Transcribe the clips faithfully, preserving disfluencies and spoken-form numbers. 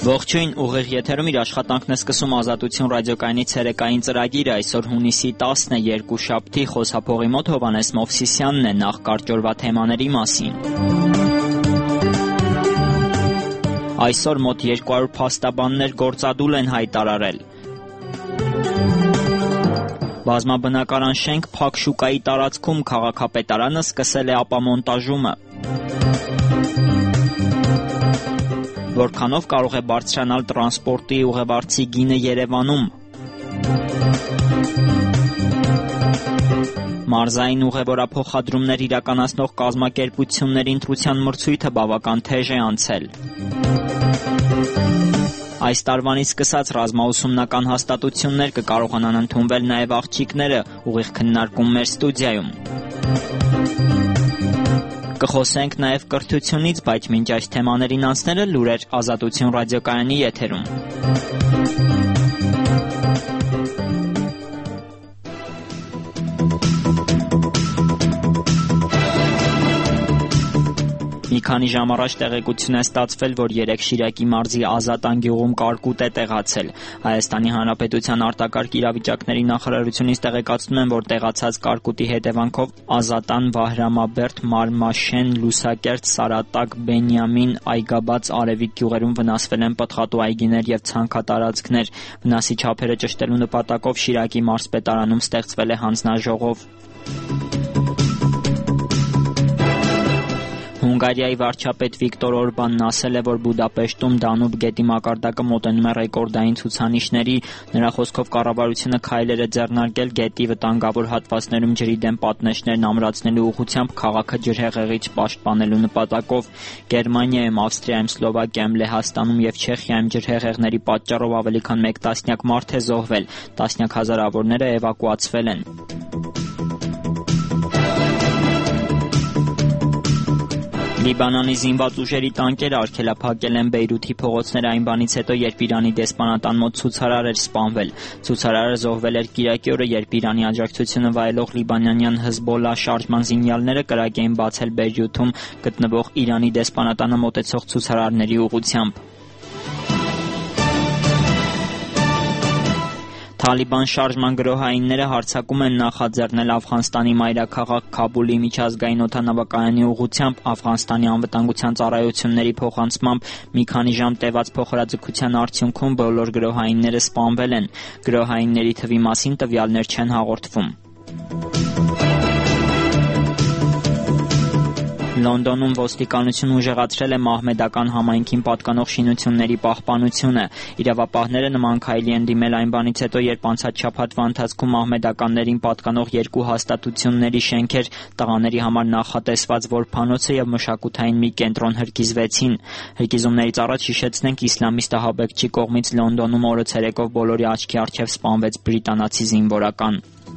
Ողջույն, ուղիղ եթերում իր աշխատանքն է սկսում Ազատություն ռադիոկայանի ցերեկային ծրագիրը։ Այսօր հունիսի տասն է, երկուշաբթի, խոսափողի մոտ Հովհաննես Մովսիսյանն է, նախ կարճորվա թեմաների մասին։ Այսօր մոտ երկու հարյուր փաստաբաններ գործադուլ են հայտարարել։ Բազմաբնակարան շենք Փակ շուկայի տարածքում քաղաքապետարանը սկսել է ապամոնտաժումը։ Որքանով կարող է բարձրանալ տրանսպորտի ուղևորցի գինը Երևանում։ Մարզային ուղևորափոխադրումներ իրականացնող կազմակերպությունների ընտրության մրցույթը բավական թեժ է անցել։ Այս տարվանից սկսած ռազմաուսումնական հաստատություններ կկարողանան ընդունվել նաև աղջիկները, ուղիղ քննարկում մեր ստուդիայում։ Կխոսենք նաև կրթությունից, բայց մինչ այս թեմաներին անցնելը լուրեր Ազատություն ռադիոկայանի եթերում։ Մի քանի ժամ առաջ տեղեկություն է ստացվել, որ երեկ Շիրակի մարզի Ազատան գյուղում կարկուտ է տեղացել։ Հայաստանի Հանրապետության արտակարգ իրավիճակների նախարարությունից տեղեկացնում են, որ տեղացած կարկուտի հետևանքով Ազատան, Վահրամաբերդ, Մարմաշեն, Լուսակերտ, Սարատակ, Բենյամին, Այգաբաց, Արևիկ գյուղերում վնասվել են պտղատու այգիներ եւ ցանքատարածքներ։ Վնասի չափերը ճշտելու նպատակով Շիրակի մարզպետարանում ստեղծվել է հանձնաժողով։ Հունգարիայի վարչապետ Վիկտոր Օրբանն ասել է, որ Բուդապեշտում Դանուբ գետի մակարդակը մոտենում է ռեկորդային ցուցանիշների։ Նրա խոսքով կառավարությունը քայլեր է ձեռնարկել գետի վտանգավոր հատվածներում ջրի դեմ պատնեշներն ամրացնելու ուղղությամբ քաղաքը ջրհեղեղից պաշտպանելու նպատակով։ Գերմանիայում, Ավստրիայում, Սլովակիայում, Լեհաստանում եւ Չեխիայում ջրհեղեղների պատճառով ավելի քան մեկ տասնյակ մարդ է զոհվել, տասնյակ հազարավորները էվակուացվել են։ Լիբանանի զինված ուժերի տանկերը արգելափակել են Բեյրութի փողոցները այն բանից հետո, երբ Իրանի դեսպանատան մոտ ցուցարար էր սպանվել։ Ցուցարարը զոհվել էր կիրակի օրը, երբ Իրանի աջակցությունը վայելող լիբանանյան Հզբոլլա շարժման զինյալները կրակ էին բացել Բեյրութում գտնվող Իրանի դեսպանատանը մոտեցող ցուցարարների ուղղությամբ։ Թալիբան շարժման գրոհայինները հարձակում են նախաձեռնել Աֆղանստանի մայրաքաղաք Քաբուլի միջազգային օդանավակայանի ուղղությամբ։ Աֆղանստանի անվտանգության ծառայությունների փոխանցմամբ մի քանի ժամ տևած փոխհրաձգության արդյունքում բոլոր գրոհայինները սպանվել են։ Գրոհայինների թվի մասին տվյալներ չեն հաղորդվում։ Լոնդոնում ոստիկանությունը ուժեղացրել է մահմեդական համայնքին պատկանող շինությունների պահպանությունը։ Իրավապահները նման քայլի են դիմել այն բանից հետո, երբ անցած շաբաթվա ընթացքում մահմեդականներին պատկանող երկու հաստատությունների շենքեր, տղաների համար նախատեսված որբանոցը եւ մշակութային մի կենտրոն հրկիզվեցին։ Հրկիզումներից առաջ հիշեցնենք, իսլամիստ ահաբեկչի կողմից Լոնդոնում օրը ցերեկով բոլորի աչքի առջև սպանվեց բրիտանացի զինվորական։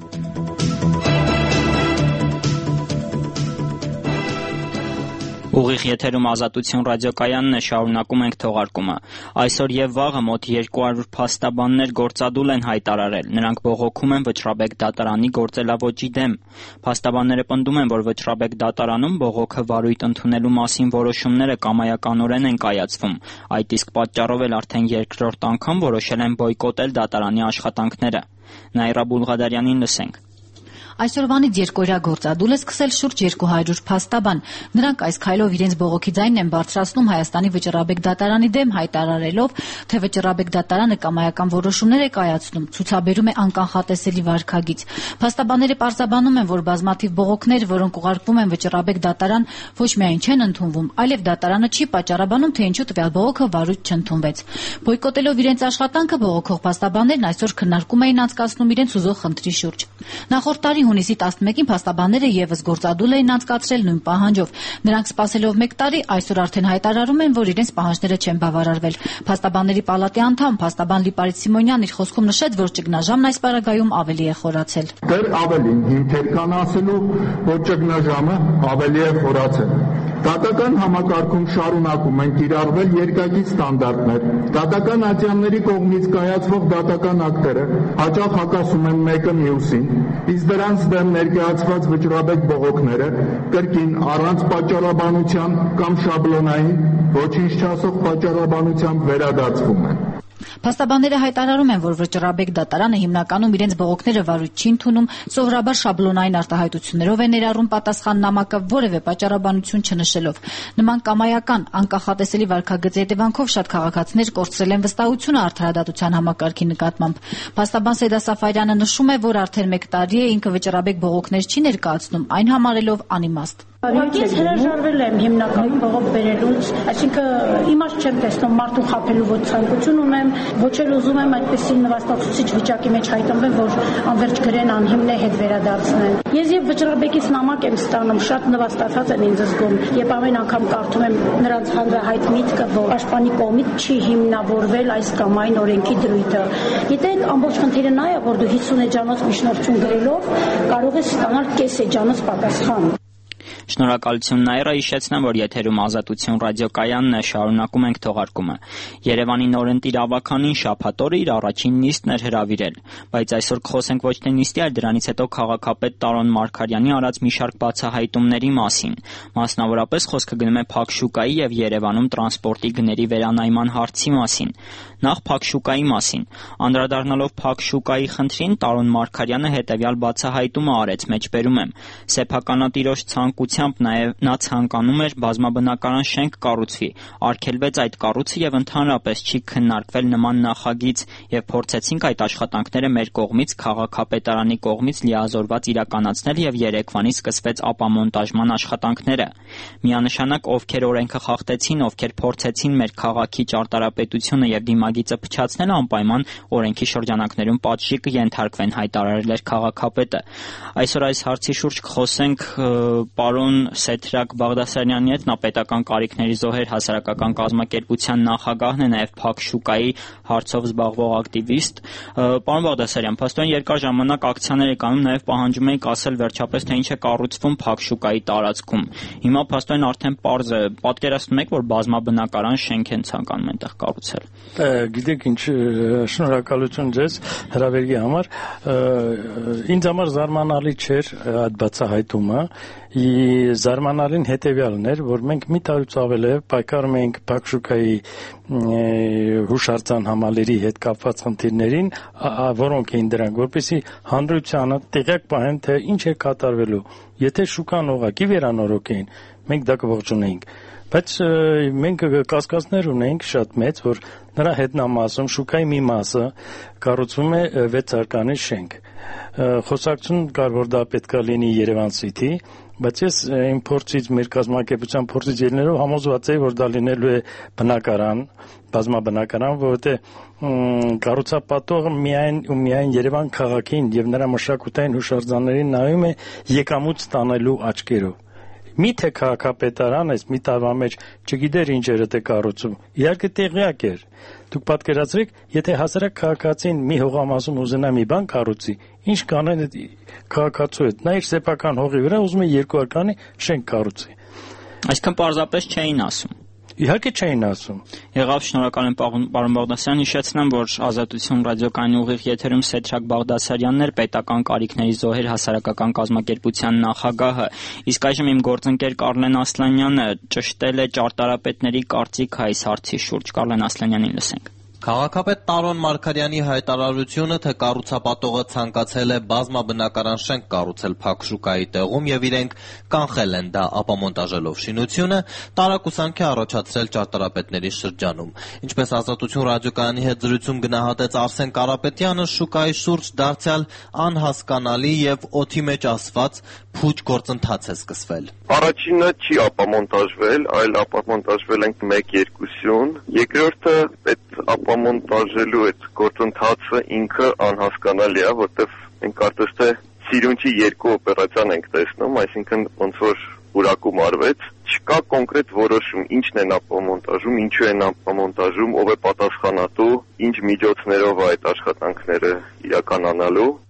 Ուղիղ եթերում Ազատություն ռադիոկայանն է, շարունակում ենք թողարկումը։ Այսօր եւ վաղը մոտ երկու հարյուր փաստաբաններ գործադուլ են հայտարարել։ Նրանք բողոքում են Վճռաբեկ դատարանի գործելավոճի դեմ։ Փաստաբանները պնդում են, որ Վճռաբեկ դատարանում բողոքը վարույթ ընդունելու մասին որոշումները կամայականորեն են կայացվում։ Այդ իսկ պատճառով էլ արդեն երկրորդ անգամ որոշել են բոյկոտել դատարանի աշխատանքները։ Նաիրա Բուլղադարյանին լսենք։ Այսօրվանից երկօրյա գործադուլ է սկսել շուրջ երկու հարյուր փաստաբան։ Նրանք այս քայլով իրենց բողոքի ձայնն են բարձրացնում Հայաստանի Վճռաբեկ դատարանի դեմ, հայտարարելով, թե Վճռաբեկ դատարանը կամայական որոշումներ է կայացնում, ցուցաբերում է անկանխատեսելի վարքագիծ։ Փաստաբանները պարզաբանում են, որ բազմաթիվ բողոքներ, որոնք ուղարկվում են Վճռաբեկ դատարան, ոչ միայն չեն ընդունվում, այլև դատարանը չի պատճառաբանում, թե ինչու տվյալ բողոքը վարույթ չընդունվեց։ Բոյկոտելով իրենց աշխատանքը, բողոքող փաստաբաններն այսօր քննարկում էին անցկացնում իրենց ուզող խնդրի շուրջ։ Նախորդ տարի հունիսի տասնմեկին փաստաբանները եւս գործադուլ էին անցկացրել նույն պահանջով։ Նրանք սպասելով մեկ տարի, այսօր արդեն հայտարարում են, որ իրենց պահանջները չեն բավարարվել։ Փաստաբանների պալատի անդամ փաստաբան Լիպարիտ Սիմոնյանն իր խոսքում նշեց, որ ճգնաժամն այս պարագայում ավելի է խորացել։ Դեռ ավելին հիմքեր կան ասելու, որ ճգնաժամը ավելի է խորացել։ Դատական համակարգում շարունակում են կիրառվել երկակի ստանդարտներ։ Դատական ատյանների կողմից կայացվող դատական ակտերը հաճախ հակասում են մեկը մյուսին, իսկ դրանց դեմ ներկայացված վճռաբեկ բողոքները կրկին առանց պատճառաբանության կամ շաբլոնային ոչինչ չասող պատճառաբանությամբ վերադարձվում են։ Փաստաբանները հայտարարում են, որ վճռաբեկ դատարանը հիմնականում իրենց բողոքները վարույթ չի ընդունում, սովորաբար շաբլոնային արտահայտություններով է ներառում պատասխան նամակը, որևէ պատճառաբանություն չնշելով։ Նման կամայական, անկախատեսելի վարքագծի հետևանքով շատ քաղաքացիներ կորցրել են վստահությունը արդարադատության համակարգի նկատմամբ։ Փաստաբան Սեյդա Սաֆարյանը նշում է, որ արդեն մեկ տարի է ինքը վճռաբեկ բողոքներ չի ներկայացնում, այն համարելով անիմաստ։ Ես հրաժարվել եմ հիմնականում բողոք բերելուց, այսինքն իմաստ չեմ տեսնում մարդու խաբելու ոչ ցանկություն ունեմ, ոչ էլ ուզում եմ այդպեսի նվաստացուցիչ վիճակի մեջ հայտնվեմ, որ անվերջ գրեն անհիմն է հետ վերադարձնեն։ Ես եւ վճռաբեկից նամակ եմ ստանում, շատ նվաստացած եմ ինձ զգում, երբ ամեն անգամ կարդում եմ նրանց հանրահայտ միտքը, որ պաշտպանի կողմից չի հիմնավորվել այս կամ այն օրենքի դրույթը։ Եթե այդ ամբողջ խնդիրը նա է, որ դու հիսուն էջանոց միջնորդություն գրելով կարող ես ստանալ կես էջանոց պատասխան։ Շնորհակալություն Նաիրա, հիշեցնեմ, որ եթերում Ազատություն ռադիոկայանն է, շարունակում ենք թողարկումը։ Երևանի նորընտիր ավականին շաբաթ օրը իր առաջին նիստն էր հրավիրել, բայց այսօր կխոսենք ոչ թե նիստի, այլ դրանից հետո քաղաքապետ Տարոն Մարգարյանի արած մի շարք բացահայտումների մասին։ Մասնավորապես խոսքը գնում է Փակ շուկայի եւ Երևանում տրանսպորտի գների վերանայման հարցի մասին։ Նախ Փակ շուկայի մասին։ Անդրադառնալով Փակ շուկայի խնդրին, Տարոն Մարգարյանը հետևյալ բացահայտումը արեց, մեջբերում եմ. սեփականատիրոջ ցանկությամբ նաև նա ցանկանում էր բազմաբնակարան շենք կառուցվի, արգելվեց այդ կառույցը եւ ընդհանրապես չի քննարկվել նման նախագիծ եւ փորձեցինք այդ աշխատանքները մեր կողմից քաղաքապետարանի կողմից լիազորված իրականացնել եւ երեկվանից սկսվեց ապամոնտաժման աշխատանքները։ Միանշանակ ովքեր օրենքը խախտեցին, ովքեր փորձեցին մեր քաղաքի ճարտարապետությունը եւ դիմագիծը փչացնել, անպայման օրենքի շրջանակներում պատժի կենթարկվեն, հայտարարել էր քաղաքապետը։ Այսօր այս հարցի շուրջ կխոսենք պարոն Սեդրակ Բաղդասարյանի հետ, նա պետական կարիքների զոհեր հասարակական կազմակերպության նախագահն է, նաև Փակ շուկայի հարցով զբաղվող ակտիվիստ։ Պարոն Բաղդասարյան, փաստորեն երկար ժամանակ ակցիաներ եք անում, նաև պահանջում եք ասել վերջապես, թե ինչ է կառուցվում Փակ շուկայի տարածքում։ Հիմա փաստորեն արդեն պարզ է, պատկերացնում եք, որ բազմաբնակարան շենք են ցանկանում այնտեղ կառուցել։ Գիտեք ինչ, շնորհակալություն ձեզ հրավերի համար։ Ինձ համար զարմանալի չէր այդ բացահայտումը։ Զարմանալին հետևյալն էր, որ մենք մի տարուց ավել է պայքարում էինք Փակ շուկայի հուշարձան համալիրի հետ կապված խնդիրներին, որոնք էին դրանք, որպեսզի հանրությանը տեղյակ պահեն, թե ինչ է կատարվելու։ Եթե շուկան ուղղակի վերանորոգեին, մենք դա կողջունեինք։ Բայց մենք կասկածներ ունենք շատ մեծ, որ նրա հետնամասում շուկայի մի մասը կառուցվում է վեց արկանի շենք։ Խոսակցություն կար, որ դա պետք է լինի Երևան City, բայց ես իմ փորձից, մեր կազմակերպության փորձից ելնելով համոզված եմ, որ դա լինելու է բնակարան, բազմաբնակարան, որովհետև կառուցապատողը միայն ու միայն Երևան քաղաքին եւ նրա մշակութային հուշարձաններին նայում է եկամուտ ստանալու աչքերով։ Միթե քաղաքապետարան այս մի տարվա մեջ չգիտեր ինչ էր դա կառուցում։ Իհարկե տեղյակ էր։ Դուք պատկերացրեք, եթե հասարակ քաղաքացին մի հողամասում ուզենա մի բան կառուցի, ինչ կանեն այդ քաղաքացու հետ։ Նա իր սեփական հողի վրա ուզում է երկու արկանի շենք կառուցի։ Այսինքն պարզապես չէին ասում։ Իհարկե չէին ասում։ Եղավ, շնորհակալ եմ պարոն Բաղդասարյան, հիշեցնեմ, որ Ազատություն ռադիոկայանի ուղիղ եթերում Սեդրակ Բաղդասարյանն էր, պետական կարիքների զոհեր հասարակական կազմակերպության նախագահը։ Իսկ այժմ իմ գործընկեր Կարլեն Ասլանյանը ճշտել է ճարտարապետների կարծիքը այս հարցի շուրջ։ Կարլեն Ասլանյանին լսենք։ Քաղաքապետ Տարոն Մարգարյանի հայտարարությունը, թե կառուցապատողը ցանկացել է բազմաբնակարան շենք կառուցել Փակ շուկայի տեղում եւ իրենք կանխել են դա ապամոնտաժելով շինությունը, տարակուսանք է առաջացրել ճարտարապետների շրջանում։ Ինչպես Ազատություն ռադիոկայանի հետ զրույցում գնահատեց Արսեն Կարապետյանը, շուկայի շուրջ դարձյալ անհասկանալի եւ օդի մեջ ասված փուչ գործընթաց է սկսվել։ Առաջինը չի ապամոնտաժվել, այլ ապամոնտաժվել են մեկ-երկու սյուն, երկրորդը այդ ապամոնտաժելու այդ գործընթացը ինքը անհասկանալի է, որտեղ մենք կարծես թե սիրունչի երկու օպերացիան ենք տեսնում, այսինքն ոնց որ ուրակում արվեց, չկա կոնկրետ որոշում, ինչն են ապամոնտաժում, ինչու են ապամոնտաժում, ով է պատասխանատու, ինչ միջոցներով այդ աշխատանքները իրականանալու։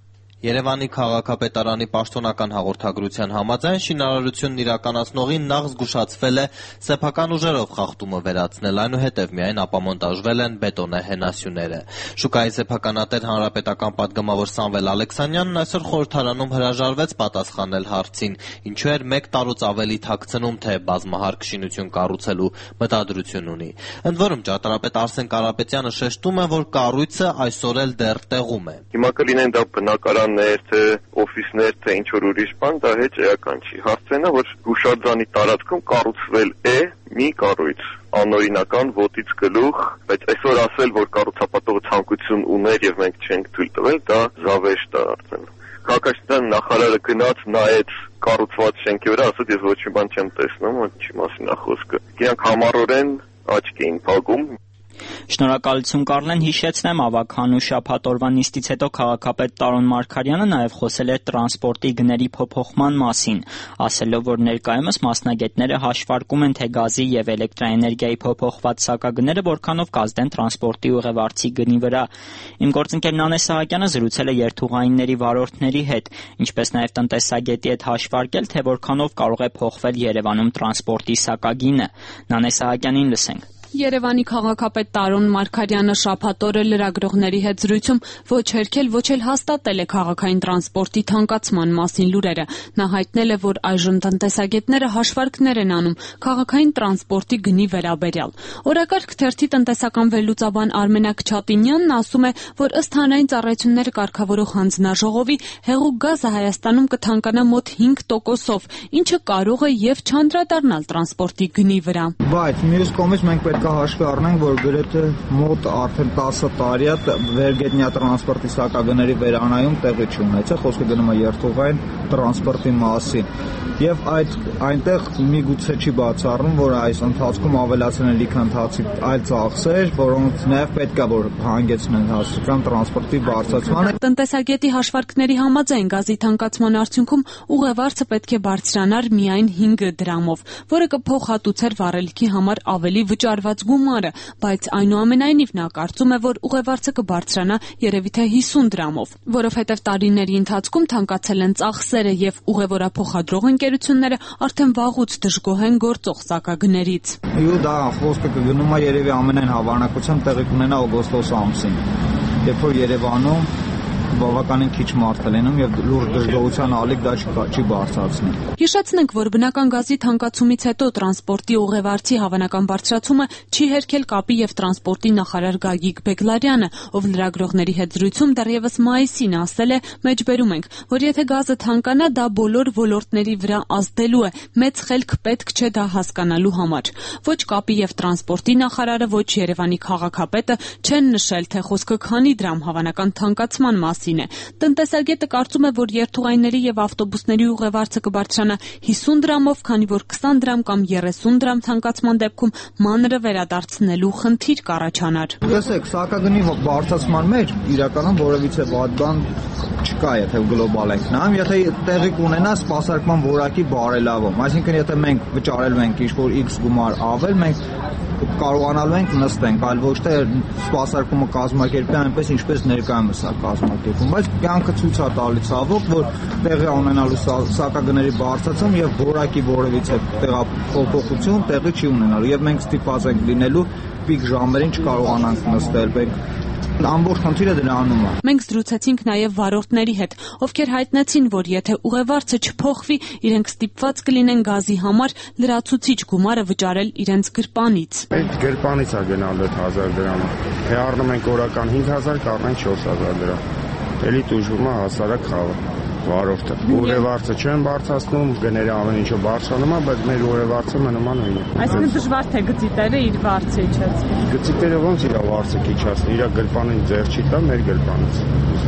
Երևանի քաղաքապետարանի պաշտոնական հաղորդագրության համաձայն շինարարությունն իրականացնողին նախ զգուշացվել է սեփական ուժերով խախտումը վերացնել, այնուհետև միայն ապամոնտաժվել են բետոնե հենասյուները։ Շուկայի սեփականատեր հանրապետական պատգամավոր Սամվել Ալեքսանյանն այսօր խորհրդարանում հրաժարվեց պատասխանել հարցին, ինչու էր մեկ տարուց ավելի թաքցնում, թե բազմահարկ շինություն կառուցելու մտադրություն ունի։ Ընդ որում ճարտարապետ Արսեն Կարապետյանը շեշտում է, որ կառույցը այսօր էլ դեռ տեղում է։ Հիմա կլինեն դա բնակարաններ, թե օֆիսներ, թե ինչ որ ուրիշ բան, դա հետ էական չի։ Հարցն է, որ հուշարձանի տարածքում կառուցվել է մի կառույց, անօրինական ոտից գլուխ, բայց այսօր ասել, որ կառուցապատողը ցանկություն ուներ եւ մենք չենք թույլ տվել, դա զավեշտ է արդեն։ Քաղաքաշինության նախարարը գնաց, նայեց կառուցված շենքի վրա, ասաց ես ոչ մի բան չեմ տեսնում, ինչի մասին է խոսքը։ Իրանք համառորեն աչք էին փակում։ Շնորհակալություն Կարլեն, հիշեցնեմ ավագանու շաբաթ օրվա նիստից հետո քաղաքապետ Տարոն Մարգարյանը նաև խոսել է տրանսպորտի գների փոփոխման մասին, ասելով, որ ներկայումս մասնագետները հաշվարկում են, թե գազի եւ էլեկտրաէներգիայի փոփոխված սակագները որքանով կազդեն տրանսպորտի ուղևորցի գնի վրա։ Իմ գործընկեր Նանե Սահակյանը զրուցել է երթուղայինների վարորդների հետ, ինչպես նաև տնտեսագետի հետ հաշվարկել, թե որքանով կարող է փոխվել Երևանում տրանսպորտի սակագինը։ Նանե Սահակյանին լսենք։ Երևանի քաղաքապետ Տարոն Մարգարյանը շաբաթ օրը լրագրողների հետ զրույցում ոչ հերքել, ոչ էլ հաստատել է քաղաքային տրանսպորտի թանկացման մասին լուրերը։ Նա հայտնել է, որ այժմ տնտեսագետները հաշվարկներ են անում քաղաքային տրանսպորտի գնի վերաբերյալ։ Օրակարգ թերթի տնտեսական վերլուծաբան Արմենակ Չատինյանն ասում է, որ ըստ հանրային ծառայությունները կարգավորող հանձնաժողովի հեղուկ գազը Հայաստանում կթանկանա մոտ հինգ տոկոսով, ինչը կարող է եւ չանդրադառնալ տրանսպորտի գնի վրա։ Բայց մյուս կողմից մենք պետք է հաշվի առնենք, որ գրեթե մոտ արդեն տասը տարի է վերգետնյա տրանսպորտի սակագների վերանայում տեղի չունեցել, խոսքը գնում է երթուղային տրանսպորտի մասին։ Եվ այդ այնտեղ միգուցե չի բացառում, որ այս ընթացքում ավելացան են լիքը ընթացի այլ ծախսեր, որոնց նաև պետք է որ հանգեցնեն հասարակական տրանսպորտի բարձրացմանը։ Տնտեսագետի հաշվարկների համաձայն գազի թանկացման արդյունքում ուղևորցը պետք է բարձրանար միայն հինգ դրամով, որը կփոխհատուցեր վառելիքի համար ավելի վճարված գումարը, բայց այնուամենայնիվ նա կարծում է, որ ուղևորցը կբարձրանա երևի թե հիսուն դրամով, որովհետև տարիների ընթացքում թանկացել են ծախսերը եւ ուղևորափոխադրող ընկերությունները արդեն վաղուց դժգոհ են գործող սակագներից։ Ու դա խոսքը կգնում է երևի ամենայն հավանականությամբ տեղի կունենա օգոստոս ամսին, երբ որ Երևանում բավականին քիչ մարդ է լինում եւ լուրջ դժգոհության ալիք դա չի բարձրացնի։ Հիշեցնենք, որ բնական գազի թանկացումից հետո տրանսպորտի ուղևորցի հավանական բարձրացումը չի հերքել կապի եւ տրանսպորտի նախարար Գագիկ Բեգլարյանը, ով լրագրողների հետ զրույցում դեռևս մայիսին ասել է, մեջբերում ենք, որ եթե գազը թանկանա, դա բոլոր ոլորտների վրա ազդելու է, մեծ խելք պետք չէ դա հասկանալու համար։ Ոչ կապի եւ տրանսպորտի նախարարը, ոչ Երևանի քաղաքապետը չեն նշել, թե խոսքը քանի դրամ հավանական թանկացման մասին է։ Տնտեսագետը կարծում է, որ երթուղայինների եւ ավտոբուսների ուղևորցը կբարձրանա հիսուն դրամով, քանի որ քսան դրամ կամ երեսուն դրամ թանկացման դեպքում մանրը վերադարձնելու խնդիր կառաջանար։ Տեսեք, սակագնի բարձրացման մեջ իրականում որևիցե վատ բան չկա, եթե գլոբալ ենք նայում, եթե տեղի կունենա սպասարկման որակի բարելավում, այսինքն եթե մենք վճարելու ենք ինչ-որ X գումար ավել, մենք կարողանալու ենք նստենք, այլ ոչ թե սպասարկումը կազմակերպի այնպես, ինչպես ներկայումս է կազմակերպում, բայց կյանքը ցույց է տալիս ցավոք, որ տեղի ունենալու սակագների բարձրացում եւ որակի որևիցե տեղափոխություն տեղի չի ունենալու եւ մենք ստիպված ենք լինելու պիկ ժամերին չկարողանանք նստել, մենք ամբողջ խնդիրը դրանում է։ Մենք զրուցեցինք նաև վարորդների հետ, ովքեր հայտնեցին, որ եթե ուղևորցը չփոխվի, իրենք ստիպված կլինեն գազի համար լրացուցիչ գումարը վճարել իրենց գրպանից։ Այդ գրպանից է գնալու այդ հազար դրամը։ Թե առնում ենք օրական հինգ հազար, կառնենք չորս հազար դրամ։ Էլի տուժվում է հասարակ խավը։ Վարորդը ուղևորցը չեն բարձրացնում, գները ամեն ինչը բարձրանում է, բայց մեր ուղևորցը մնում է նույնը։ Այսինքն դժվար թե գծիտերը իր վարձը իջեցվի։ Գծիտերը ոնց իր վարձը իջացնի, իր գրպանին ձեռ չի տա մեր գրպանից։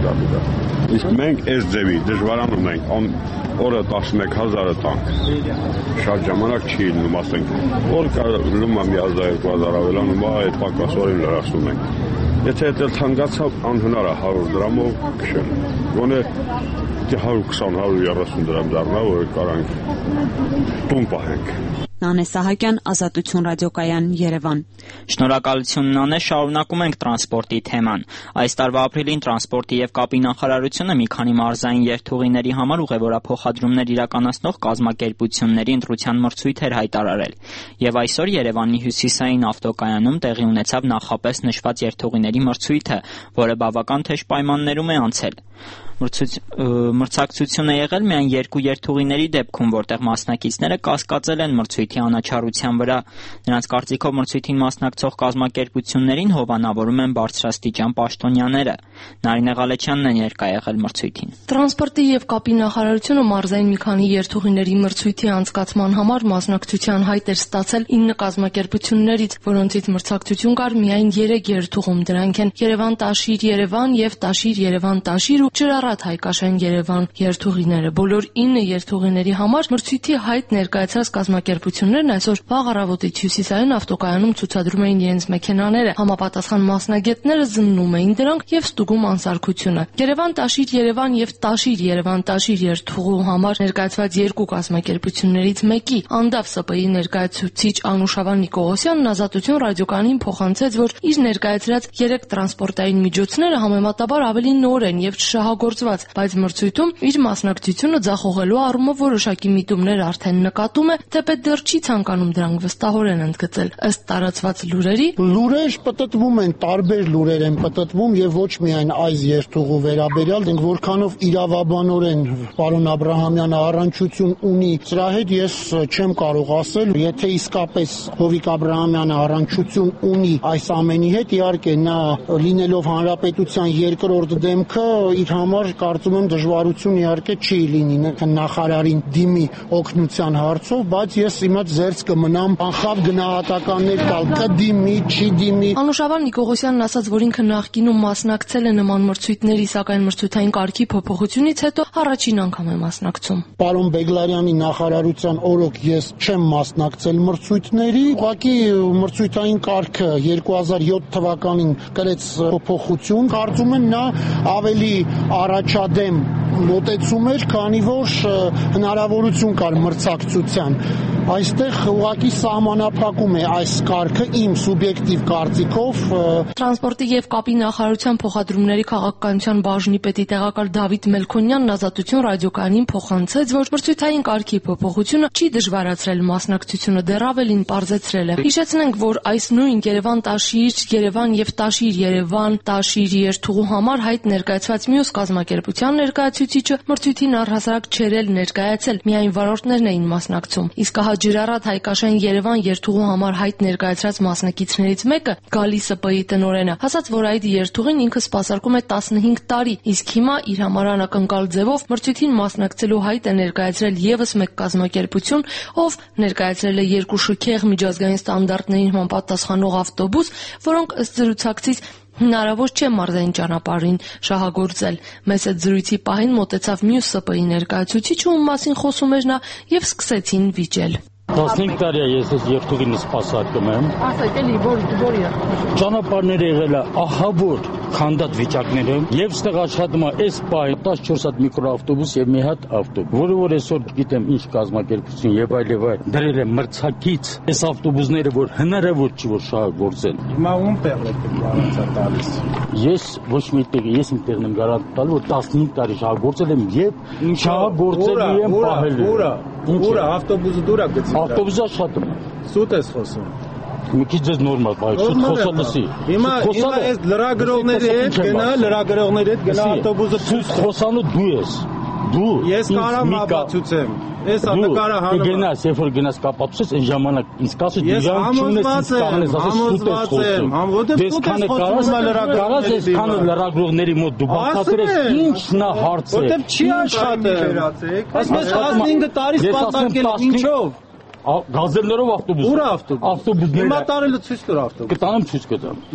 Իսկ մենք այս ձևի դժվարանում ենք, օրը տասնմեկ հազարը տանք։ Շատ ժամանակ չի լինում, ասենք, որ կլում է մի հազար երկու հազար ավելանում, այդ պակասորին լրացնում ենք։ Եթե դա թանկացավ, անհնար է հարյուր դրամով քշել։ Գոնե հարյուր քսան հարյուր երեսուն դրամ դառնա, որ կարանք տուն պահենք։ Նանե Սահակյան, Ազատություն ռադիոկայան, Երևան։ Շնորհակալություն Նանե, շարունակում ենք տրանսպորտի թեման։ Այս տարվա ապրիլին տրանսպորտի եւ կապի նախարարությունը մի քանի մարզային երթուղիների համար ուղևորափոխադրումներ իրականացնող կազմակերպությունների ընտրության մրցույթ էր հայտարարել։ Եվ այսօր Երևանի հյուսիսային ավտոկայանում տեղի ունեցավ նախապես նշված երթուղիների մրցույթը, որը բավական թեժ պայմաններում է անցել։ Մրցակցություն է եղել միայն երկու երթուղիների դեպքում, որտեղ մասնակիցները կասկածել են մրցույթի անաչառության վրա։ Նրանց կարծիքով մրցույթին մասնակցող կազմակերպություններին հովանավորում են բարձրաստիճան պաշտոնյաները։ Նարինե Ղալեչյանն է ներկա եղել մրցույթին։ Տրանսպորտի եւ կապի նախարարությունը մարզային մի քանի երթուղիների մրցույթի անցկացման համար մասնակցության հայտ էր ստացել ինը կազմակերպություններից, որոնցից մրցակցություն կար միայն երեք երթուղում։ Դրանք են Երևան-Տաշիր-Երևան եւ Տաշիր-Երևան-Տաշիր ու Ջրառատ Հայկաշեն-Երևան երթուղիները։ Բոլոր ինը երթուղիների համար մրցույթի հայտ ներկայացրած կազմակերպություններն այսօր վաղ առավոտից հյուսիսային ավտոկայանում ցուցադրում էին իրենց մեքենաները։ Համապատասխան մասնագետները զննում էին դրանք եւ ստուգում անսարքությունը։ Երևան-Տաշիր-Երևան եւ Տաշիր-Երևան-Տաշիր երթուղու համար ներկայացված երկու կազմակերպություններից մեկի Անդավ ՍՊ-ի ներկայացուցիչ Անուշավան Նիկողոսյանն Ազատություն ռադիոկայանին փոխանցեց, որ իր ներկայացրած երեք տրանսպորտային միջոցները համեմատաբար ավելի նոր են եւ շահագործված, բայց մրցույթում իր մասնակցությունը ձախողելու առումով որոշակի միտումներ արդեն նկատում է, թեպետ դեռ չի ցանկանում դրանք վստահորեն ընդգծել։ Ըստ տարածված լուրերի, լուրեր պտտվում են, տարբեր լուրեր են պտտվում եւ ոչ միայն այս երթուղու վերաբերյալ, որքանով իրավաբանորեն պարոն Աբրահամյանը առնչություն ունի սրա հետ, ես չեմ կարող ասել, եթե իսկապես Հովիկ Աբրահամյանը առնչություն ունի այս ամենի հետ, իհարկե նա լինելով հանրապետության երկրորդ դեմքը իր համար կարծում եմ դժվարություն իհարկե չի լինի նախարարին դիմի օգնության հարցով, բայց ես հիմա զերծ կմնամ անխավ գնահատականներ տալ, կդիմի, չի դիմի։ Անուշավան Նիկողոսյանն ասաց, որ ինքը նախկինում մասնակցել է նման մրցույթների, սակայն մրցույթային կարգի փոփոխությունից հետո առաջին անգամ է մասնակցում։ Պարոն Բեգլարյանի նախարարության օրոք ես չեմ մասնակցել մրցույթների, ուղղակի մրցույթային կարգը երկու հազար յոթ թվականին կրեց փոփոխություն, կարծում եմ նա ավելի առաջադեմ մոտեցում էր, քանի որ հնարավորություն կար մրցակցության։ Այստեղ ուղղակի սահմանափակում է այս կարգը իմ սուբյեկտիվ կարծիքով։ Տրանսպորտի եւ կապի նախարարության փոխադրումների քաղաքականության բաժնի պետի տեղակալ Դավիթ Մելքոնյանն Ազատություն ռադիոկայանին փոխանցեց, որ մրցույթային կարգի փոփոխությունը չի դժվարացրել մասնակցությունը, դեռ ավելին պարզեցրել է։ Հիշեցնենք, որ այս նույն Երևան-Տաշիր, Երևան եւ Տաշիր-Երևան-Տաշիր երթուղու համար հայտ ներկայացված մյուս կազմակերպության ներկայացուցիչը մրցույթին առհասարակ չերել ներկայացել, միայն վարորդներն էին մասնակցում։ Իսկ հա Ջրառատ Հայկաշեն-Երևան երթուղու համար հայտ ներկայացրած մասնակիցներից մեկը Գալի ՍՊ-ի տնօրենը ասաց, որ այդ երթուղին ինքը սպասարկում է տասնհինգ տարի, իսկ հիմա իր համար անակնկալ ձևով մրցույթին մասնակցելու հայտ է ներկայացրել եւս մեկ կազմակերպություն, ով ներկայացրել է երկու շքեղ միջազգային ստանդարտներին համապատասխանող ավտոբուս, որոնք ըստ զրուցակցից հնարավոր չէ մարզային ճանապարհին շահագործել։ Մեծ այդ զրույցի պահին մոտեցավ մյուս ՍՊ-ի ներկայացուցիչը, ում մասին խոսում էր նա, եւ սկսեցին վիճել։ տասնհինգ տարի է ես այս երթուղին սպասարկում եմ։ Ասեք էլի, որ որ երթուղ։ Ճանապարհները եղել է ահավոր քանդած վիճակներում եւ ստեղ աշխատում է այս պահին տասնչորս հատ միկրոավտոբուս եւ մի հատ ավտոբուս, որը որ այսօր գիտեմ ինչ կազմակերպություն եւ այլ եւ այլ դրել է մրցակից այս ավտոբուսները, որ հնարավոր չի որ շահագործեն։ Հիմա ում տեղը գարանտա տալիս։ Ես ոչ մի տեղ, ես իմ տեղն եմ գարանտ տալ, որ տասնհինգ տարի շահագործել եմ եւ շահագործել եմ պահել։ Ուրա, ուրա ավտոբուսը դուրա գցի։ Ավտոբուսը աշխատում է։ Սուտ ես խոսում։ Մի քիչ ես նորմալ, բայց շուտ խոսալսի։ Հիմա հիմա այս լրագրողների հետ գնա, լրագրողների հետ գնա ավտոբուսը ցույց խոսանու դու ես։ Դու ես կարամ ապացուցեմ։ Ես նկարը հանում։ Գնաս, երբ որ գնաս կապացուցես, այն ժամանակ ինձ կասի դու յամ չունես, կաղնես, ասես շուտ ես խոսում։ Որտե՞վ շուտ ես խոսում լրագրողների։ Կարաս ես քան լրագրողների մոտ դու բացատրես ինչն է հարցը։ Որտե՞վ չի աշխատել։ Ասես տասնհինգ տարի սպասարկել ինչով։ Գազելներով ավտոբուս։ Ուր ավտոբուս։ Ավտոբուսները։ Հիմա տարելը ցույց տուր ավտոբուս։ Կտանեմ ցույց կտամ։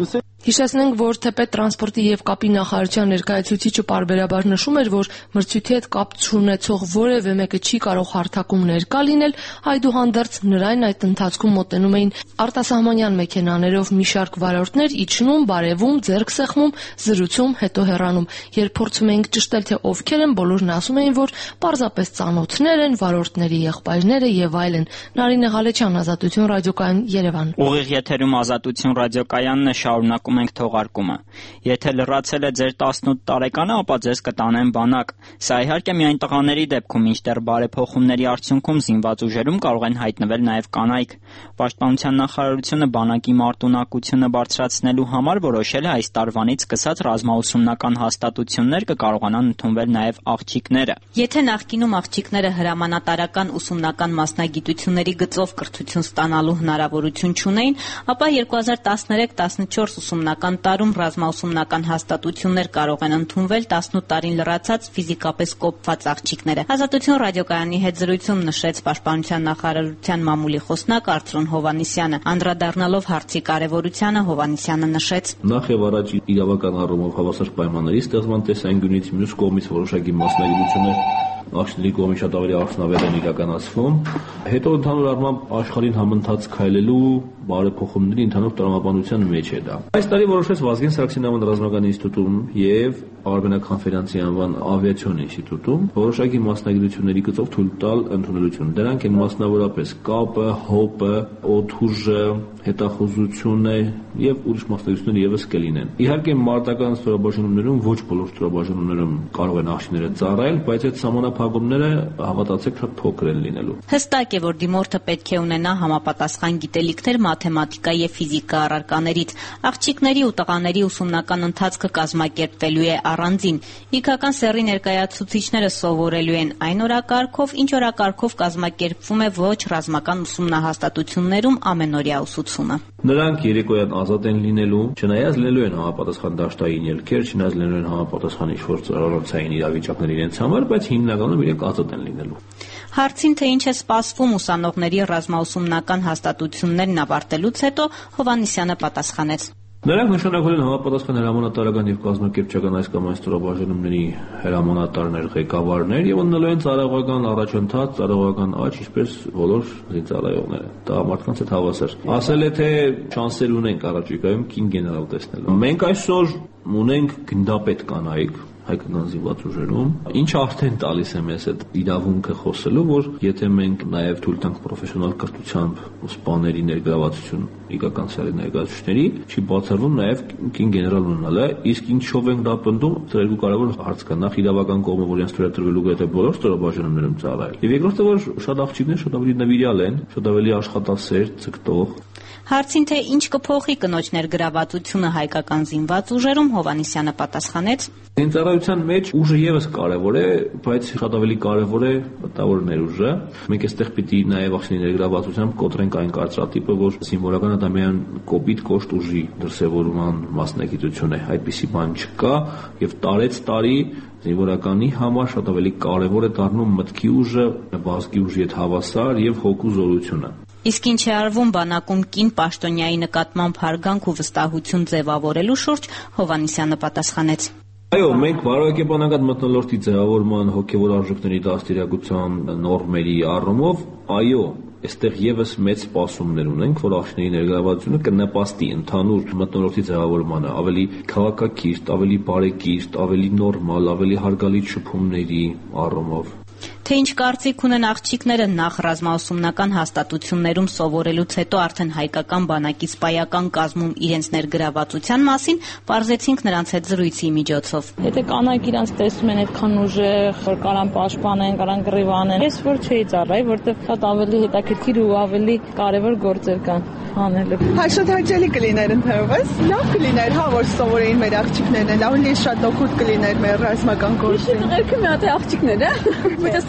Հիշեցնենք, որ թեպետ տրանսպորտի եւ կապի նախարարության ներկայացուցիչը պարբերաբար նշում էր, որ մրցույթի հետ կապ չունեցող որևէ մեկը չի կարող հարթակում ներկա լինել, այդուհանդերձ նրան այդ ընթացքում մոտենում էին արտասահմանյան մեքենաներով մի շարք վարորդներ, իջնում, բարևում, ձեռք սեղմում, զրուցում, հետո հեռանում։ Երբ փորձում էինք ճշտել, թե ովքեր են, բոլորն ասում էին, որ պարզապես ծանոթներ են, վարորդների եղբայրները եւ այլն։ Նարինե Ղալեչյան, Ազատություն ռադիոկայան, Երևան։ Ուղիղ եթերում Ազատություն ռադիոկայանն է, շարունակում ենք թողարկումը։ Եթե լրացել է ձեր տասնութ տարեկանը, ապա ձեզ կտանեն բանակ։ Սա իհարկե միայն տղաների դեպքում, մինչդեռ բարեփոխումների արդյունքում զինված ուժերում կարող են հայտնվել նաև կանայք։ Պաշտպանության նախարարությունը բանակի մարտունակությունը բարձրացնելու համար որոշել է այս տարվանից սկսած ռազմաուսումնական հաստատություններ կկարողանան ընդունվել նաև աղջիկները։ Եթե նախկինում աղջիկները հրամանատարական ուսումնական մասնագիտությունների գծով կրթություն ստանալու հնարավորություն չունեին, ապա երկու հազար տասներեք տասնչորս ուսումնական տարում ռազմաուսումնական հաստատություններ կարող են ընդունվել տասնութ տարին լրացած ֆիզիկապես կոփված աղջիկները։ Ազատություն ռադիոկայանի հետ զրույցում նշեց Պաշտպանության նախարարության մամուլի խոսնակ Արծրուն Հովհաննիսյանը։ Անդրադառնալով հարցի կարևորությանը, Հովհաննիսյանը նշեց. Նախ եւ առաջ իրավական առումով հավասար պայմանների ստեղծման տեսանկյունից, մյուս կողմից որոշակի մասնագիտություններ աղջիկների կողմից շատ ավելի արդյունավետ են իրականացվում։ Հետո ընդհանուր առմամբ աշխարհին համընթաց քայլելու բարեփոխումների ընդհանուր տրամաբանության մեջ է դա։ Այս տարի որոշվեց Վազգեն Սարգսյանի անվան ռազմական ինստիտուտում եւ Արմենակ Խանֆերանցի անվան ավիացիոն ինստիտուտում որոշակի մասնագիտությունների գծով թույլ տալ ընդունելություն։ Դրանք են մասնավորապես կապը, հոպը, օդուժը, հետախուզությունը եւ ուրիշ մասնագիտություններ եւս կլինեն։ Իհարկե մարտական ստորաբաժանումներում ոչ բոլոր ստորաբաժանումներում կարող են աղջիկները ծառայել, բայց այդ սահմանափակումները հավատացեք շատ փոքր են լինելու։ Հստակ է, որ դիմորդը պետք է ունենա համապատասխան գիտելիքներ մաթեմատիկա եւ ֆիզիկա առարկաներից։ Աղջիկների ու տղաների ուսումնական ընթացքը կազմակերպվելու է առանձին։ Իգական սեռի ներկայացուցիչները սովորելու են այն օրակարգով, ինչ օրակարգով կազմակերպվում է ոչ ռազմական ուսումնահաստատություններում ամենօրյա ուսուցումը։ Նրանք երեկոյան ազատ են լինելու, չնայած լինելու են համապատասխան դաշտային ելքեր, չնայած լինելու են համապատասխան ինչ-որ ծառայողային իրավիճակներ իրենց համար, բայց հիմնականում իրենք ազատ են լինելու։ Հարցին, թե ինչ է սպասվում ուսանողների ռազմաուսումնական հաստատություններն ավարտելուց հետո, Հովհաննիսյանը պատասխանեց. Նրանք նշանակվել են համապատասխան հրամանատարական եւ կազմակերպչական այս կամ այն ստորաբաժանումների հրամանատարներ, ղեկավարներ եւ ունենալու են ծառայողական առաջընթաց, ծառայողական աճ, ինչպես բոլոր զինծառայողները։ Դա մարդկանց հետ հավասար։ Ասել է, թե շանսեր ունենք առաջիկայում կին գեներալ տեսնելու։ Մենք այսօր ունենք գնդապետ կանայք հայկական զինված ուժերում, ինչը արդեն տալիս է մեզ այդ իրավունքը խոսելու, որ եթե մենք նաև թույլ տանք պրոֆեսիոնալ կրթությամբ սպաների ներգրավվածություն իգական սեռի ներկայացուցիչների, չի բացառվում նաև կին գեներալ ունենալը, իսկ ինչով ենք դա պնդում, դա երկու կարևոր հարց կա։ Նախ իրավական կողմը, որ իրենց թույլատրվելու գետը բոլոր ստորաբաժանումներում ծառայել։ Եվ երկրորդը, որ շատ աղջիկներ շատ ավելի նվիրյալ են, շատ ավելի աշխատասեր, ցկտող։ Հարցին, թե ինչ կփոխի կնոջ ներգրավվածությունը հայկական զինված ուժերում, Հովհաննիսյանը պատասխանեց. Զինծառայության մեջ ուժը եւս կարեւոր է, բայց շատ ավելի կարեւոր է մտավոր ներուժը։ Մենք այստեղ պիտի նաեւ աղջիկների ներգրավվածությամբ կոտրենք այն կարծրատիպը, որ զինվորական ադամյան կոպիտ կոշտ ուժի դրսևորման մասնագիտություն է։ Այդպիսի բան չկա եւ տարեց տարի զինվորականի համար շատ ավելի կարեւոր է դառնում մտքի ուժը, բազգի ուժի հետ հավասար եւ հոգու զորությունը։ Իսկ ինչ է արվում բանակում կին պաշտոնյայի նկատմամբ հարգանք ու վստահություն ձևավորելու շուրջ, Հովհաննիսյանը պատասխանեց. Այո, մենք բարոյակեբանական մթնոլորտի ձևավորման հոգեվոր արժեքների դաստիարակության նորմերի առումով, այո, այստեղ եւս մեծ սպասումներ ունենք, որ աղջիկների ներգրավվածությունը կնպաստի ընդհանուր մթնոլորտի ձևավորմանը, ավելի քաղաքակիրթ, ավելի բարեկիրթ, ավելի նորմալ, ավելի հարգալից շփումների առումով։ Թե ինչ կարծիք ունեն աղջիկները նախ ռազմաուսումնական հաստատություններում սովորելուց հետո արդեն հայկական բանակի սպայական կազմում իրենց ներգրավվածության մասին, պարզեցինք նրանց հետ զրույցի միջոցով։ Եթե կանայք իրանց տեսնում են այդքան ուժեղ, որ կարան պաշտպանեն, կարան կռիվ անեն, ես որ չէի ծառայի, որտեղ շատ ավելի հետաքրքիր ու ավելի կարևոր գործեր կան անելու։ Հա, շատ հաճելի կլիներ ընդհանրապես։ Լավ կլիներ, հա, որ սովորեին մեր աղջիկներն, ավելի շատ օգուտ կլիներ մեր ռազմական գործին։ Իշի տղերքը մի հատ աղջիկներ, հա։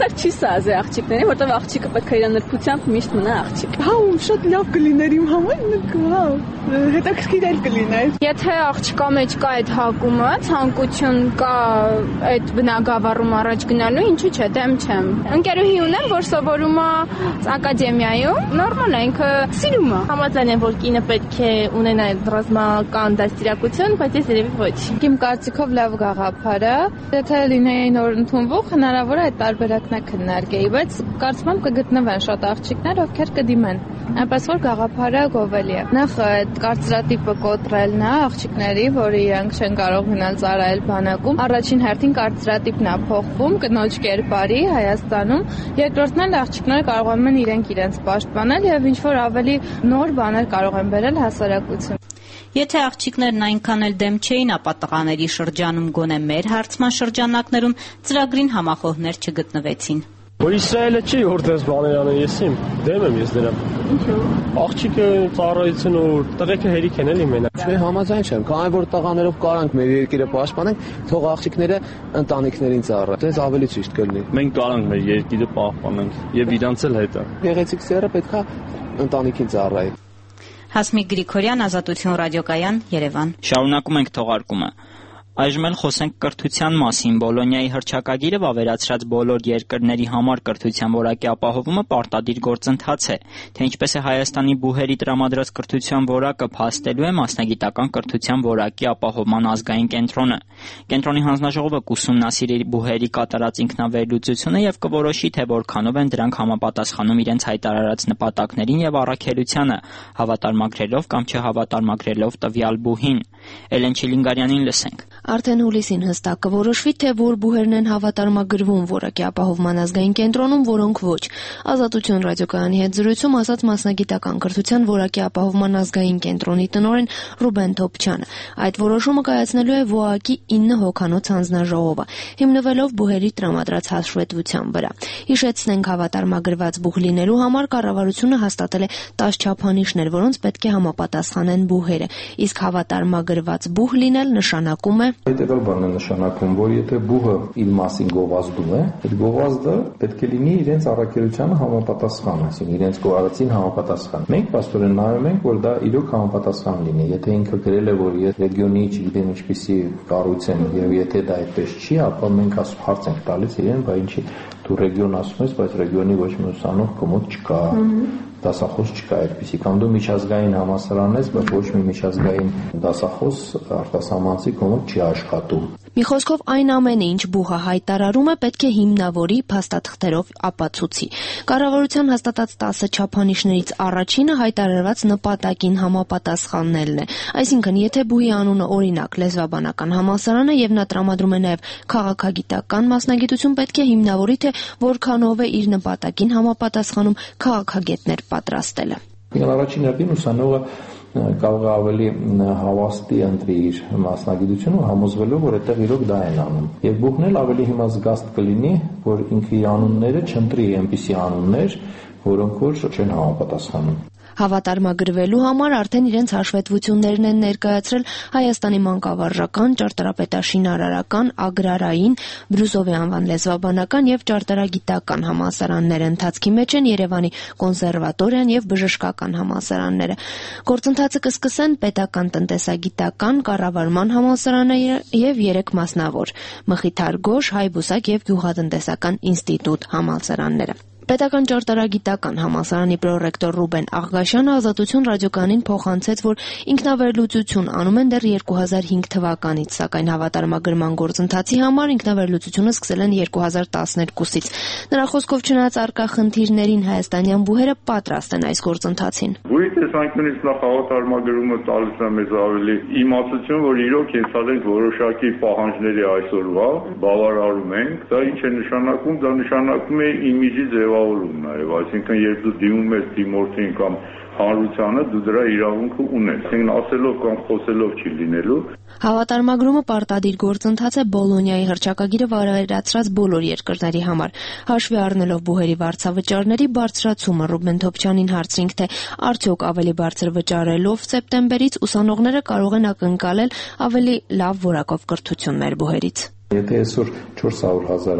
Իհարկե չի սազե աղջիկներին, որտեղ աղջիկը պետք է իր նրբությամբ միշտ մնա աղջիկ։ Հա, ու շատ լավ կլիներ իմ համար, հա, հետաքրքիր էլ կլիներ։ Եթե աղջկա մեջ կա այդ հակումը, ցանկություն կա այդ բնագավառում առաջ գնալու, ինչու՞ չէ, դեմ չեմ։ Ընկերուհի ունեմ, որ սովորում է ակադեմիայում, նորմալ է, ինքը սիրում է։ Համաձայն եմ, որ կինը պետք է ունենա ռազմական դաստիարակություն, բայց ես երևի ոչ։ Իմ կարծիքով լավ գաղափար է։ Եթե լինեի նոր ընդունվող, հնարավոր է այդ տարբերակն քննարկեի, բայց կարծում եմ կգտնվեն շատ աղջիկներ, ովքեր կդիմեն։ Այնպես որ գաղափարը գովելի է։ Նախ այդ կարծրատիպը կոտրելն է աղջիկների, որ իրենք չեն կարող գնալ ծառայել բանակում։ Առաջին հերթին կարծրատիպն է փոխվում կնոջ կերպարի Հայաստանում։ Երկրորդն էլ աղջիկները կարողանում են իրենք իրենց պաշտպանել եւ ինչ որ ավելի նոր բաներ կարող են բերել հասարակություն։ Եթե աղջիկներն այնքան էլ դեմ չէին, ապա տղաների շրջանում գոնե մեր հարցման շրջանակներում ծրագրին համախոհներ չգտնվեցին։ Որ Իսրայելը չի որ դες բաներ անը, ես իմ դեմ եմ ես դրան։ Ինչու՞։ Աղջիկը ծառայություն ու տղեկը հերիք են էլի մենակ։ Չէ, համաձայն չեմ, քանի որ տղաներով կարանք մեր երկիրը պաշտպանենք, թող աղջիկները ընտանիքներին ծառայեն։ Դες ավելի ճիշտ կլինի։ Մենք կարանք մեր երկիրը պահպանենք եւ իրանց էլ հետը։ Գեղեցիկ սերը պետքա ընտանիքին ծառայի։ Հասմիկ Գրիգորյան, Ազատություն ռադիոկայան, Երևան։ Շարունակում ենք թողարկումը։ Այժմ էլ խոսենք կրթության մասին։ Բոլոնիայի հռչակագիրը վավերացրած բոլոր երկրների համար կրթության որակի ապահովումը պարտադիր գործընթաց է, թե ինչպես է Հայաստանի բուհերի տրամադրած կրթության որակը փաստելու է մասնագիտական կրթության որակի ապահովման ազգային կենտրոնը։ Կենտրոնի հանձնաժողովը կուսումնասիրի բուհերի կատարած ինքնավերլուծությունը եւ կորոշի, թե որքանով են դրանք համապատասխանում իրենց հայտարարած նպատակներին եւ առաքելությանը, հավատարմագրելով կամ չհավատարմագրելով տվյալ բուհին։ Էլեն Չիլինգարյանին լսենք։ Արդեն հուլիսին հստակ կորոշվի, թե որ բուհերն են հավատարմագրվում որակի ապահովման ազգային կենտրոնում, որոնք ոչ։ Ազատություն ռադիոկայանի հետ զրույցում ասաց մասնագիտական կրթության որակի ապահովման ազգային կենտրոնի տնօրեն Ռուբեն Թոփչյանը։ Այդ որոշումը կայացնելու է ՈԱԿ-ի ինը հոգանոց հանձնաժողովը, հիմնվելով բուհերի տրամադրած հաշվետվության վրա։ Հիշեցնենք, հավատարմագրված բուհ լինելու համար կառավարությունը հաստատել է տասը չափանիշներ, որոնց պետք է համապատասխանեն բուհերը, իսկ հավատարմագրված բուհ լինել նշանակում է Հետևյալ բանն է նշանակում, որ եթե բուհը իր մասին գովազդում է, այդ գովազդը պետք է լինի իրենց առաքելությանը համապատասխան, այսինքն իրենց գովարածին համապատասխան։ Մենք պաստորեն նայում ենք, որ դա իրոք համապատասխան լինի։ Եթե ինքը գրել է, որ ես ռեգիոնի, չգիտեմ ինչպիսի կառույց եմ, եւ եթե դա այդպես չի, ապա մենք ասում հարց ենք տալիս իրեն, բա ինչի դու ռեգիոն ասում ես, բայց ռեգիոնի ոչ մի ուսանող կոմոդ չկա։ Դասախոս չկա այդպիսի, կամ դու միջազգային համալսարան ես, բայց ոչ մի միջազգային դասախոս արտասահմանցի կողմից չի աշխատում։ Մի խոսքով այն ամենը, ինչ բուհը հայտարարում է, պետք է հիմնավորի փաստաթղթերով ապացուցի։ Կառավարության հաստատած տասը չափանիշներից առաջինը հայտարարված նպատակին համապատասխանելն է։ Այսինքն, եթե բուհի անունը օրինակ լեզվաբանական համալսարան է եւ նա տրամադրում է նաեւ քաղաքագիտական մասնագիտություն, պետք է հիմնավորի, թե որքանով է իր նպատակին համապատասխանում քաղաքագետներ պատրաստելը։ Առաջին հերթին ուսանողը կարող է ավելի հավաստի ընտրի իր մասնագիտությունը համոզվելով, որ այդտեղ իրոք դա են անում։ Եվ բուհն էլ ավելի հիմա զգաստ կլինի, որ ինքը իր անունները չընտրի այնպիսի անուններ, որոնք որ չեն համապատասխանում։ Հավատարմագրվելու համար արդեն իրենց հաշվետվություններն են ներկայացրել Հայաստանի մանկավարժական, ճարտարապետաշինարարական, ագրարային, Բրուսովի անվան լեզվաբանական եւ ճարտարագիտական համալսարանները, ընթացքի մեջ են Երևանի կոնսերվատորիան եւ բժշկական համալսարանները։ Գործընթացը կսկսեն պետական տնտեսագիտական, կառավարման համալսարանները եւ երեք մասնավոր՝ Մխիթար Գոշ, Հայբուսակ եւ Գյուղատնտեսական ինստիտուտ համալսարանները։ Պետական ճարտարագիտական համալսարանի պրոռեկտոր Ռուբեն Աղղաշյանը Ազատություն ռադիոկայանին փոխանցեց, որ ինքնավերլուծություն անում են դեռ երկու հազար հինգ թվականից, սակայն հավատարմագրման գործընթացի համար ինքնավերլուծությունը սկսել են երկու հազար տասներկուսից։ Նրա խոսքով, չնայած առկա խնդիրներին, հայաստանյան բուհերը պատրաստ են այս գործընթացին։ Բուհի տեսանկյունից նախ հավատարմագրումը տալիս է մեզ ավելի իմացություն, որ իրոք ենթադրենք որոշակի պահանջների այսօրվա բավարարում ենք։ Դա ինչ է նշանակում, դա նշանակում է իմիջի ձևավորում նաև, այսինքն երբ դու դիմում ես դիմորդին կամ հանրությանը, դու դրա իրավունքը ունես, այսինքն ասելով կամ խոսելով չի լինելու։ Հավատարմագրումը պարտադիր գործընթաց է Բոլոնիայի հռչակագիրը վավերացրած բոլոր երկրների համար։ Հաշվի առնելով բուհերի վարձավճարների բարձրացումը, Ռուբեն Թոփչյանին հարցրինք, թե արդյոք ավելի բարձր վճարելով սեպտեմբերից ուսանողները կարող են ակնկալել ավելի լավ որակով կրթություն մեր բուհերից։ Եթե այսօր չորս հարյուր հազար է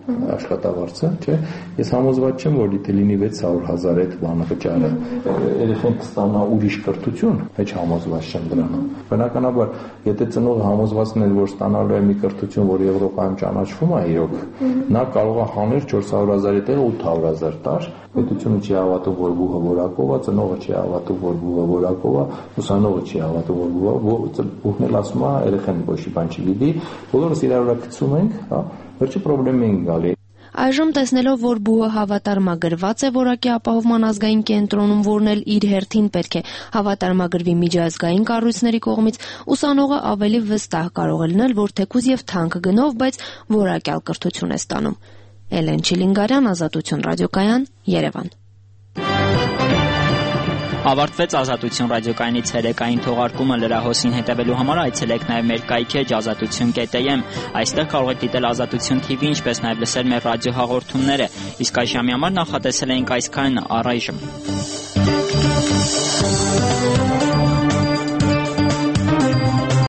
աշխատավարձը, չէ։ Ես համոզված չեմ, որ դիտե լինի վեց հարյուր հազար այդ բանը վճարը։ Երեխեն կստանա ուրիշ կրթություն, հեչ համոզված չեմ դրանում։ Բնականաբար, եթե ծնողը համոզվածն է, որ ստանալու է մի կրթություն, որ Եվրոպայում ճանաչվում է իրոք, նա կարող է հանել չորս հարյուր հազարի տեղը ութ հարյուր հազար տար, պետությունը չի հավատում, որ բուհը որակով է, ծնողը չի հավատում, որ բուհը որակով է, ուսանողը չի հավատում, որ բուհը, բուհն էլ ասում է, երեխան ոչի բան չգիտի, բոլորս իրար վրա գցում ենք, հա, վերջը խնդրեմ ենք գալի։ Այժմ տեսնելով, որ բուհը հավատարմագրված է որակի ապահովման ազգային կենտրոնում, որն էլ իր հերթին պետք է հավատարմագրվի միջազգային կառույցների կողմից, ուսանողը ավելի վստահ կարող է լինել, որ թեկուզ եւ թանկ գնով, բայց որակյալ կրթություն է ստանում։ Էլեն Չիլինգարյան, Ազատություն ռադիոկայան, Երևան։ Ավարտվեց Ազատություն ռադիոկայանի ցերեկային թողարկումը։ Լրահոսին հետևելու համար այցելեք նաև մեր կայքեջ ազատություն կետ էմ։ Այստեղ կարող եք դիտել Ազատություն թի վի, ինչպես նաև լսել մեր ռադիոհաղորդումները։ Իսկ այս ժամի համար նախատեսել էինք այսքան, առայժմ։